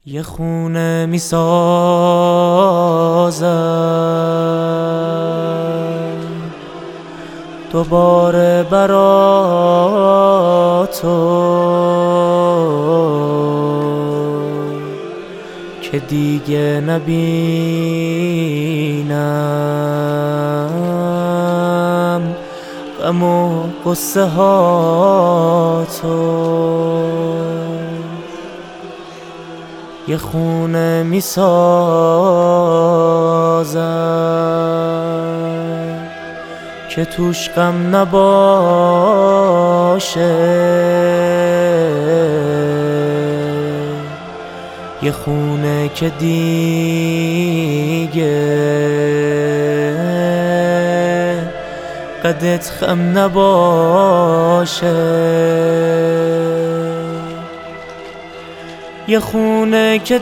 یه خونه می سازم دوباره برا تو که دیگه نبینم غم و قصه ها تو. یه خونه می سازم که توش غم نباشه، یه خونه که دیگه قدت خم نباشه، یه خونه که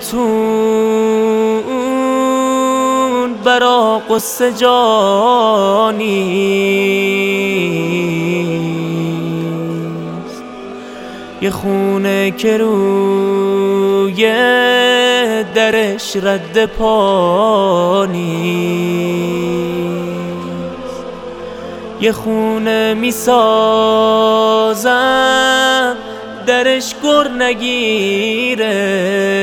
تون برا قصه جا نیست، یه خونه که روی درش رد پا نیست، یه خونه می سازم درش گر نگیره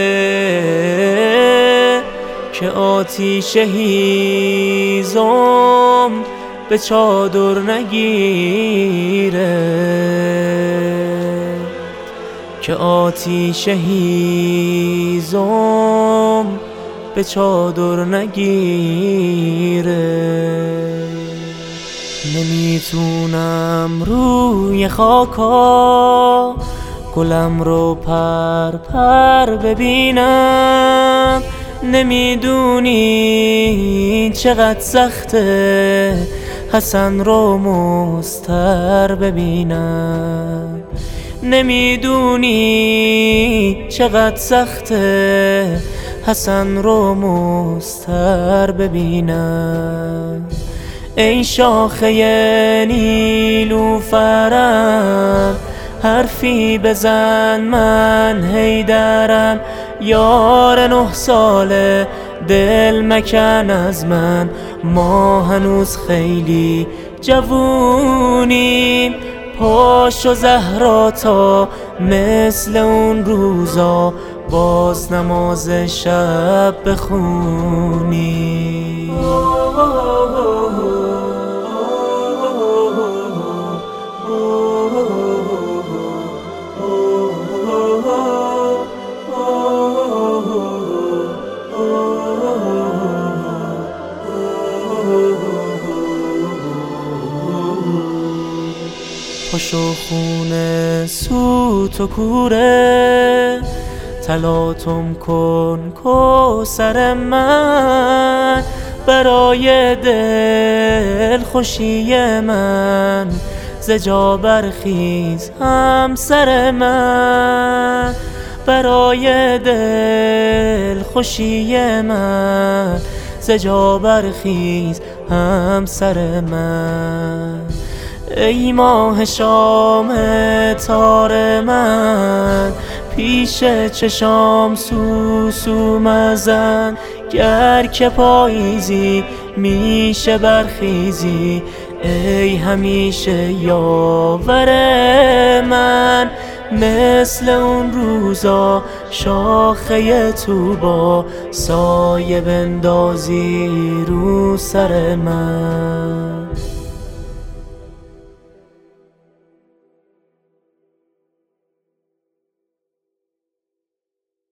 که آتیش هیزم به چادر نگیره، که آتیش هیزم به چادر نگیره. نمیتونم روی خاکا گلم رو پر پر ببینم، نمیدونی چقدر سخته حسن رو مستر ببینم، نمیدونی چقدر سخته حسن رو مستر ببینم. ای شاخه نیلوفرم حرفی بزن من حیدرم، یار 9 ساله دل مکن از من، ما هنوز خیلی جوونیم، پاشو زهرا تا مثل اون روزا باز نماز شب بخونی. پاشو خونه سوت و کوره تلاطم کن کوثر من، برای دل خوشی من ز جا برخیز همسر من، برای دل خوشی من ز جا برخیز همسر من. ای ماه شام تار من پیش چشام سوسو مزن، گر که پاییزی میشه برخیزی ای همیشه یاور من، مثل اون روزا شاخه طوبا سایه بندازی رو سر من.